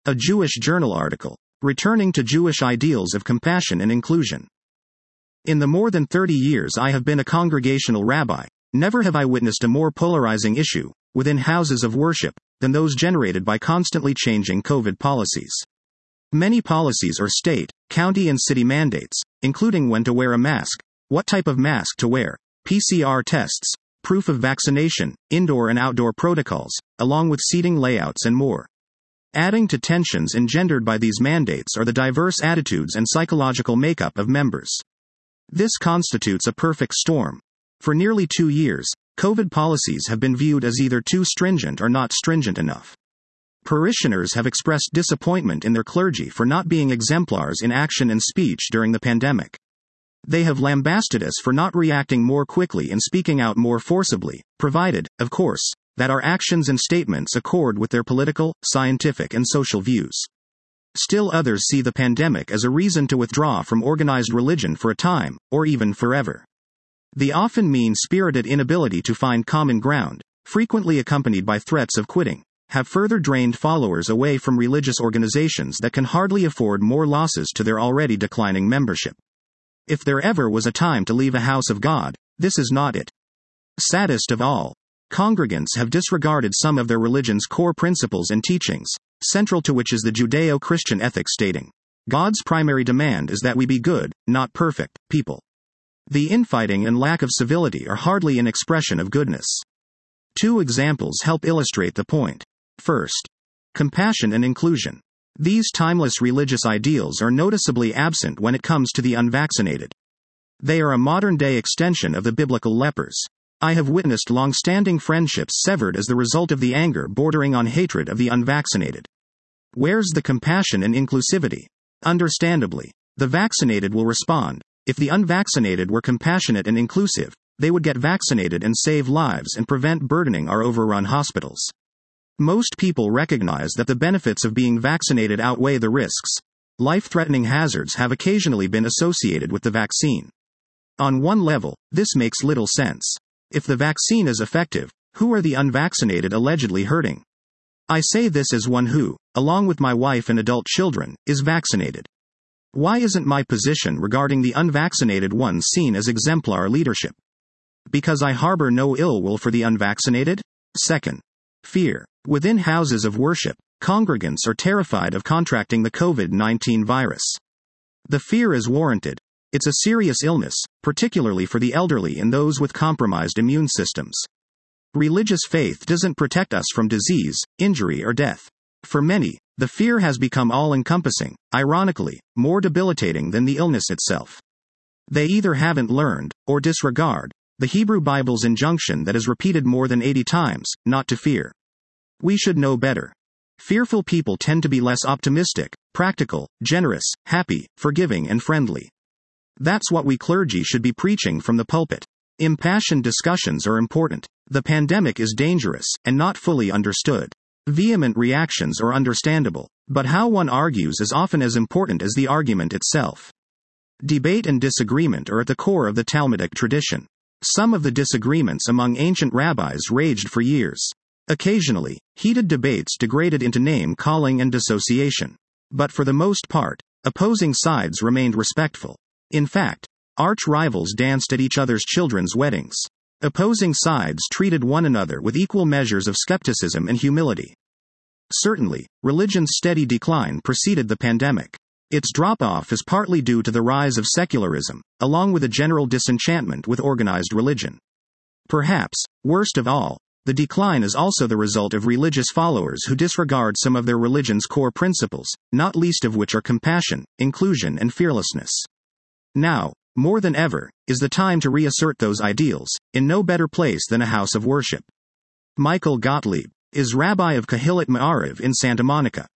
A Jewish Journal article. Returning to Jewish Ideals of Compassion and Inclusion. In the more than 30 years I have been a congregational rabbi, never have I witnessed a more polarizing issue, within houses of worship, than those generated by constantly changing COVID policies. Many policies are state, county and city mandates, including when to wear a mask, what type of mask to wear, PCR tests, proof of vaccination, indoor and outdoor protocols, along with seating layouts and more. Adding to tensions engendered by these mandates are the diverse attitudes and psychological makeup of members. This constitutes a perfect storm. For nearly 2 years, COVID policies have been viewed as either too stringent or not stringent enough. Parishioners have expressed disappointment in their clergy for not being exemplars in action and speech during the pandemic. They have lambasted us for not reacting more quickly and speaking out more forcibly, provided, of course, that our actions and statements accord with their political, scientific and social views. Still others see the pandemic as a reason to withdraw from organized religion for a time, or even forever. The often mean-spirited inability to find common ground, frequently accompanied by threats of quitting, have further drained followers away from religious organizations that can hardly afford more losses to their already declining membership. If there ever was a time to leave a house of God, this is not it. Saddest of all, congregants have disregarded some of their religion's core principles and teachings, central to which is the Judeo-Christian ethic stating, God's primary demand is that we be good, not perfect, people. The infighting and lack of civility are hardly an expression of goodness. 2 examples help illustrate the point. First, compassion and inclusion. These timeless religious ideals are noticeably absent when it comes to the unvaccinated. They are a modern-day extension of the biblical lepers. I have witnessed long-standing friendships severed as the result of the anger bordering on hatred of the unvaccinated. Where's the compassion and inclusivity? Understandably, the vaccinated will respond. If the unvaccinated were compassionate and inclusive, they would get vaccinated and save lives and prevent burdening our overrun hospitals. Most people recognize that the benefits of being vaccinated outweigh the risks. Life-threatening hazards have occasionally been associated with the vaccine. On one level, this makes little sense. If the vaccine is effective, who are the unvaccinated allegedly hurting? I say this as one who, along with my wife and adult children, is vaccinated. Why isn't my position regarding the unvaccinated ones seen as exemplar leadership? Because I harbor no ill will for the unvaccinated? Second, fear. Within houses of worship, congregants are terrified of contracting the COVID-19 virus. The fear is warranted. It's a serious illness, particularly for the elderly and those with compromised immune systems. Religious faith doesn't protect us from disease, injury or death. For many, the fear has become all-encompassing, ironically, more debilitating than the illness itself. They either haven't learned, or disregard, the Hebrew Bible's injunction that is repeated more than 80 times, not to fear. We should know better. Fearful people tend to be less optimistic, practical, generous, happy, forgiving and friendly. That's what we clergy should be preaching from the pulpit. Impassioned discussions are important. The pandemic is dangerous, and not fully understood. Vehement reactions are understandable, but how one argues is often as important as the argument itself. Debate and disagreement are at the core of the Talmudic tradition. Some of the disagreements among ancient rabbis raged for years. Occasionally, heated debates degraded into name-calling and dissociation. But for the most part, opposing sides remained respectful. In fact, arch-rivals danced at each other's children's weddings. Opposing sides treated one another with equal measures of skepticism and humility. Certainly, religion's steady decline preceded the pandemic. Its drop-off is partly due to the rise of secularism, along with a general disenchantment with organized religion. Perhaps, worst of all, the decline is also the result of religious followers who disregard some of their religion's core principles, not least of which are compassion, inclusion and fearlessness. Now, more than ever, is the time to reassert those ideals, in no better place than a house of worship. Michael Gottlieb is rabbi of Kahillat Ma'ariv in Santa Monica.